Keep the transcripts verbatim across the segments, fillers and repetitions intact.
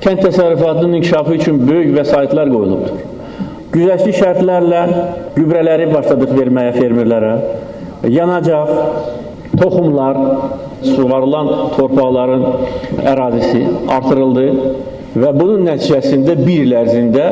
kənd təsərrüfatının inkişafı üçün böyük vəsaitlər qoyulubdur. Güzəştli şərtlərlə gübrələri başladıq verməyə fermerlərə, yanacaq, toxumlar, suvarılan torpaqların ərazisi artırıldı və bunun nəticəsində bir il ərzində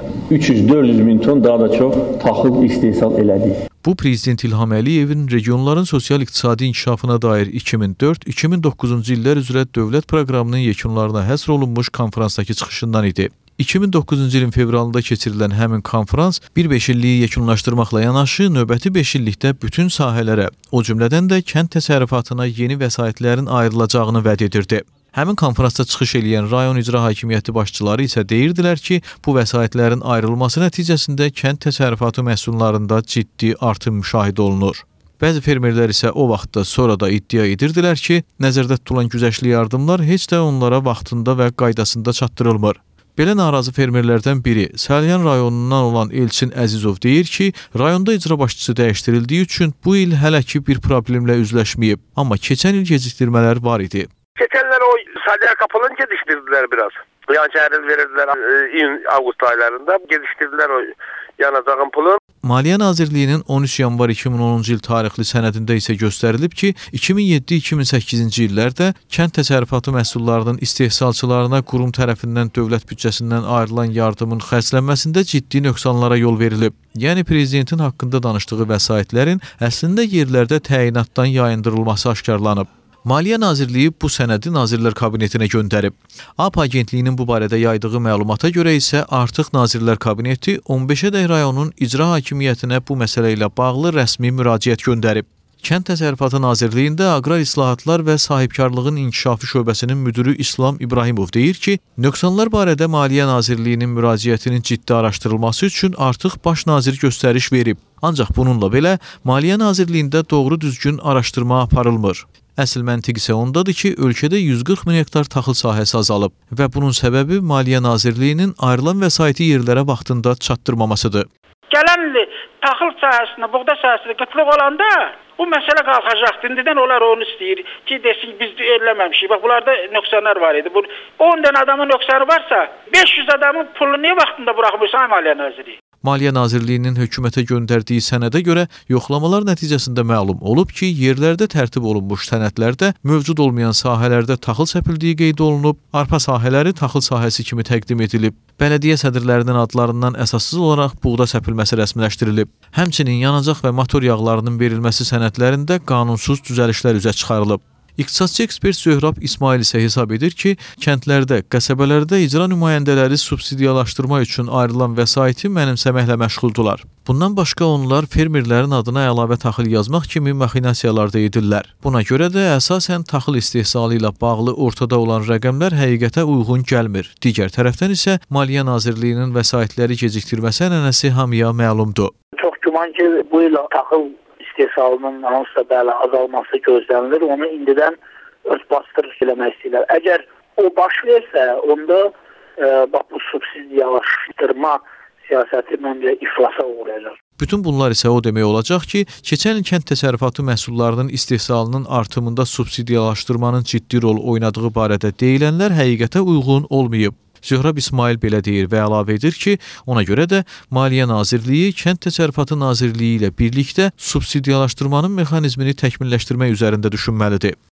üç yüz dörd yüz min ton daha da çox taxıl istehsal elədik. Bu, Prezident İlham Əliyevin regionların sosial-iqtisadi inkişafına dair iki min dörd iki min doqquzuncu illər üzrə dövlət proqramının yekunlarına həsr olunmuş konferansdakı çıxışından idi. iki min doqquzuncu ilin fevralında keçirilən həmin konferans bir beş illiyi yekunlaşdırmaqla yanaşı növbəti beş illikdə bütün sahələrə, o cümlədən də kənd təsərrüfatına yeni vəsaitlərin ayrılacağını vəd edirdi. Həmin konferansda çıxış eləyən rayon icra hakimiyyəti başçıları isə deyirdilər ki, bu vəsaitlərin ayrılması nəticəsində kənd təsərrüfatı məhsullarında ciddi artım müşahidə olunur. Bəzi fermerlər isə o vaxtda sonra da iddia edirdilər ki, nəzərdə tutulan güzəştli yardımlar heç də onlara vaxtında və qaydasında çatdırılmır. Belə narazı fermerlərdən biri, Salyan rayonundan olan Elçin Əzizov deyir ki, rayonda icra başçısı dəyişdirildiyi üçün bu il hələ ki bir problemlə üzləşməyib, amma keçən il gecikdirmələr var idi. Keçenler o Salyan kapılarını geliştirdiler biraz. Yani çeyrek verirdiler iyun avgust aylarında geliştirdiler o yanacağın pulun. Maliyyə Nazirliyinin on üç yanvar iki min onuncu il tarixli sənədində isə göstərilib ki, iki min yeddi iki min səkkizinci illərdə kənd təsərrüfatı məhsullarının istehsalçılarına qurum tərəfindən dövlət büdcəsindən ayrılan yardımın xərclənməsində ciddi nöqsanlara yol verilib. Yəni, Prezidentin haqqında danışdığı vəsaitlərin əslində yerlərdə təyinatdan yayındırılması aşkarlanıb. Maliyyə Nazirliyi bu sənədi Nazirlər Kabinetinə göndərib. A P agentliyinin bu barədə yaydığı məlumata görə isə artıq Nazirlər Kabineti on beşədək rayonun icra hakimiyyətinə bu məsələ ilə bağlı rəsmi müraciət göndərib. Kənd Təsərrüfatı Nazirliyində Aqrar İslahatlar və Sahibkarlığın İnkişafı şöbəsinin müdürü İslam İbrahimov deyir ki, nöqsanlar barədə Maliyyə Nazirliyinin müraciətinin ciddi araşdırılması üçün artıq baş nazir göstəriş verib. Ancaq bununla belə Maliyyə Nazirliyində doğru düzgün araşdırma aparılmır. Əsl məntiq isə ondadır ki, ölkədə yüz qırx min hektar taxıl sahəsi azalıb və bunun səbəbi Maliyyə Nazirliyinin ayrılan vəsaiti yerlərə vaxtında çatdırmamasıdır. Gələn il taxıl sahəsində, buğda sahəsində qıtlıq olanda bu məsələ qalxacaqdır. İndidən onlar onu istəyir ki, desin biz eləməmişik. Bax, bunlarda nöqsanlar var idi. on dənə adamın nöqsanı varsa, beş yüz adamın pulunu niyə vaxtında buraxmırsan Maliyyə Nazirliyi? Maliyyə Nazirliyinin hökumətə göndərdiyi sənədə görə yoxlamalar nəticəsində məlum olub ki, yerlərdə tərtib olunmuş sənədlərdə mövcud olmayan sahələrdə taxıl səpildiyi qeyd olunub, arpa sahələri taxıl sahəsi kimi təqdim edilib. Bələdiyyə sədrlərinin adlarından əsassız olaraq buğda səpilməsi rəsmiləşdirilib. Həmçinin yanacaq və motor yağlarının verilməsi sənədlərində qanunsuz düzəlişlər üzə çıxarılıb. İqtisadçı ekspert Zöhrab İsmail isə hesab edir ki, kəndlərdə, qəsəbələrdə icra nümayəndələri subsidiyalaşdırma üçün ayrılan vəsaiti mənimsəməklə məşğuldular. Bundan başqa onlar fermerlərin adına əlavə taxıl yazmaq kimi maxinasiyalar da edirlər. Buna görə də əsasən taxıl istehsalı ilə bağlı ortada olan rəqəmlər həqiqətə uyğun gəlmir. Digər tərəfdən isə Maliyyə Nazirliyinin vəsaitləri gecikdirməsi ənənəsi hamıya məlumdur. Çox güman ki, bu il taxıl istehsalının hansısa bəli azalması gözlənilir. Onu indidən örtbastırıq eləmək istəyirlər. Əgər o baş versə, onda e, bax, bu subsidiyalaşdırma siyasəti məncə iflasa uğrayacaq. Bütün bunlar isə o demək olacaq ki, keçən il kənd təsərrüfatı məhsullarının istehsalının artımında subsidiyalaşdırmanın ciddi rol oynadığı barədə deyilənlər həqiqətə uyğun olmayıb. Zöhrab İsmail belə deyir və əlavə edir ki, ona görə də Maliyyə Nazirliyi Kənd Təsərrüfatı Nazirliyi ilə birlikdə subsidiyalaşdırmanın mexanizmini təkmilləşdirmək üzərində düşünməlidir.